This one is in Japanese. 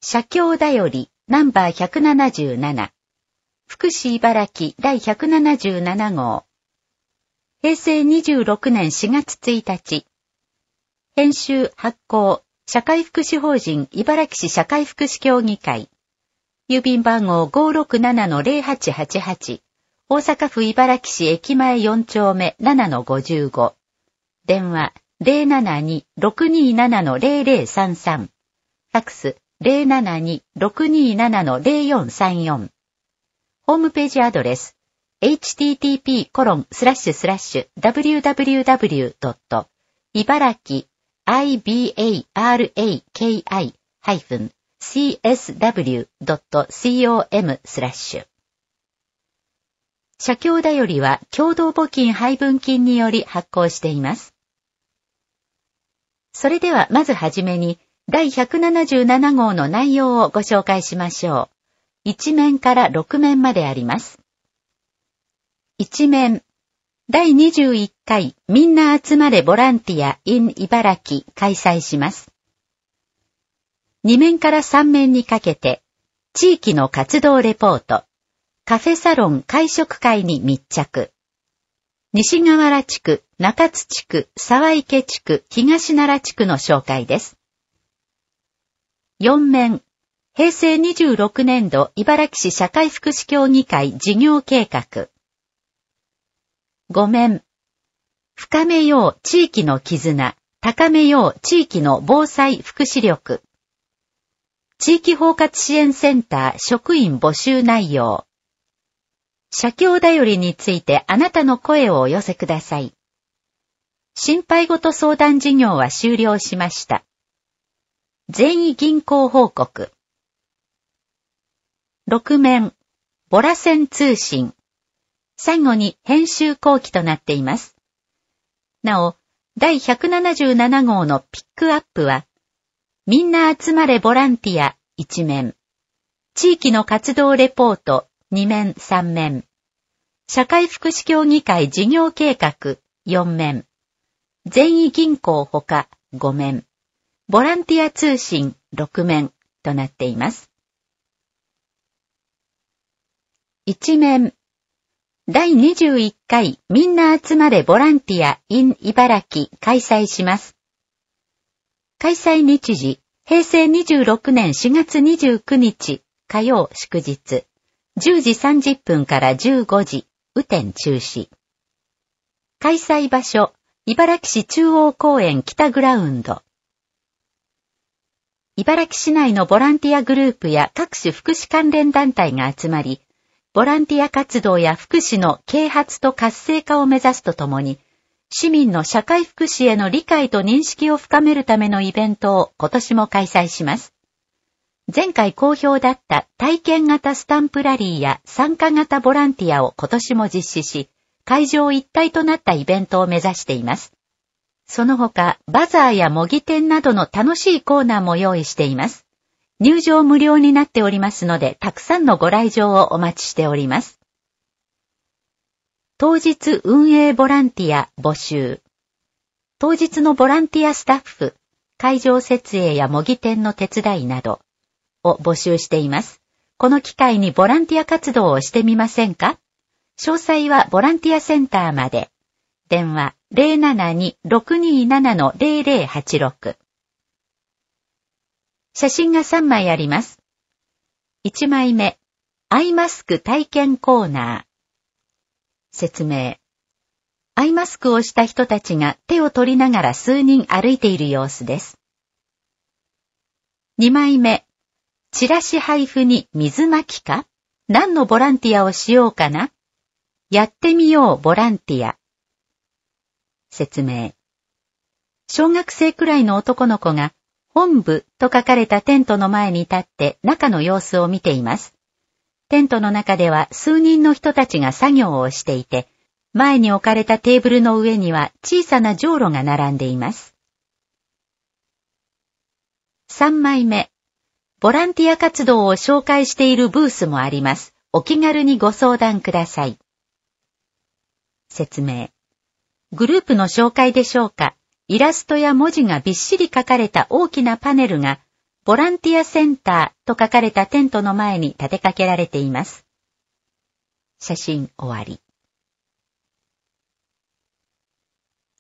社協だよりナンバー177福祉茨城第177号平成26年4月1日編集発行社会福祉法人茨城市社会福祉協議会郵便番号 567-0888 大阪府茨城市駅前4丁目 7-55 電話 072-627-0033 ファクス 072-627-0434 ホームページアドレス http://www. 茨城 ibaraki-csw.com/ 社協だよりは共同募金配分金により発行しています。それではまずはじめに第177号の内容をご紹介しましょう。1面から6面まであります。1面、第21回みんな集まれボランティア in 茨城開催します。2面から3面にかけて、地域の活動レポート、カフェサロン会食会に密着。西河原地区、中津地区、沢池地区、東奈良地区の紹介です。4面、平成26年度茨城市社会福祉協議会事業計画。5面、深めよう地域の絆、高めよう地域の防災福祉力。地域包括支援センター職員募集内容。社協だよりについてあなたの声をお寄せください。心配事相談事業は終了しました。全員銀行報告。6面、ボラ線通信。最後に編集後期となっています。なお、第177号のピックアップは、みんな集まれボランティア1面、地域の活動レポート2面3面、社会福祉協議会事業計画4面、全員銀行ほか5面、ボランティア通信6面となっています。1面、第21回みんな集まれボランティア in 茨城開催します。開催日時、平成26年4月29日火曜祝日、10時30分から15時、雨天中止。開催場所、茨城市中央公園北グラウンド。茨城市内のボランティアグループや各種福祉関連団体が集まり、ボランティア活動や福祉の啓発と活性化を目指すとともに、市民の社会福祉への理解と認識を深めるためのイベントを今年も開催します。前回好評だった体験型スタンプラリーや参加型ボランティアを今年も実施し、会場一体となったイベントを目指しています。その他、バザーや模擬店などの楽しいコーナーも用意しています。入場無料になっておりますので、たくさんのご来場をお待ちしております。当日運営ボランティア募集。当日のボランティアスタッフ、会場設営や模擬店の手伝いなどを募集しています。この機会にボランティア活動をしてみませんか？詳細はボランティアセンターまで。電話 072-627-0086。写真が3枚あります。1枚目、アイマスク体験コーナー。説明。アイマスクをした人たちが手を取りながら数人歩いている様子です。2枚目、チラシ配布に水まきか？何のボランティアをしようかな？やってみようボランティア。説明。小学生くらいの男の子が本部と書かれたテントの前に立って中の様子を見ています。テントの中では数人の人たちが作業をしていて、前に置かれたテーブルの上には小さなじょうろが並んでいます。3枚目。ボランティア活動を紹介しているブースもあります。お気軽にご相談ください。説明。グループの紹介でしょうか。イラストや文字がびっしり書かれた大きなパネルがボランティアセンターと書かれたテントの前に立てかけられています。写真終わり。